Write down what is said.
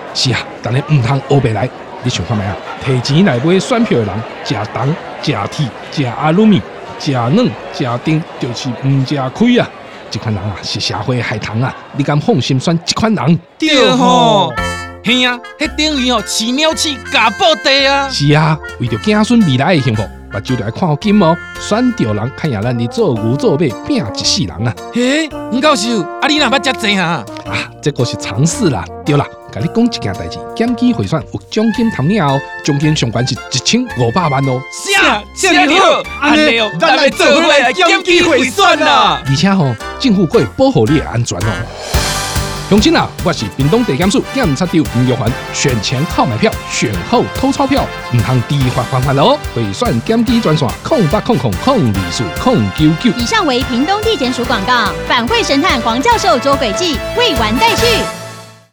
是啊，但你唔通黑白来。你想看没啊？摕钱来买选票的人，食糖、食铁、食阿鲁米、食软、食丁，就是唔食亏啊！这款人啊，是社会害虫啊！你敢放心选这款人？ 对吼，嘿啊，迄等于饲鸟鼠假布袋啊！ 是啊，为着子孙未来的幸福，目睭就要看好金哦。选对人，看赢咱的做牛做马，拼一世人啊！ 嘿，吴教授，啊你哪捌遮济啊？ 啊，这个是常识啦。对啦，甲你讲一件代志，检举贿选有奖金谈领哦，奖金上悬是1500万哦。 谢你好，安尼哦，咱来做伙来检举贿选啦！ 而且吼，政府会保护你的安全哦。乡亲啊，我是屏东地检署检察长吴玉环，选前靠买票，选后偷钞票，唔通低发还款哦。贿选检举专线0800024999。 以上为屏东地检署广告，反贿神探黄教授捉诡计，未完待续。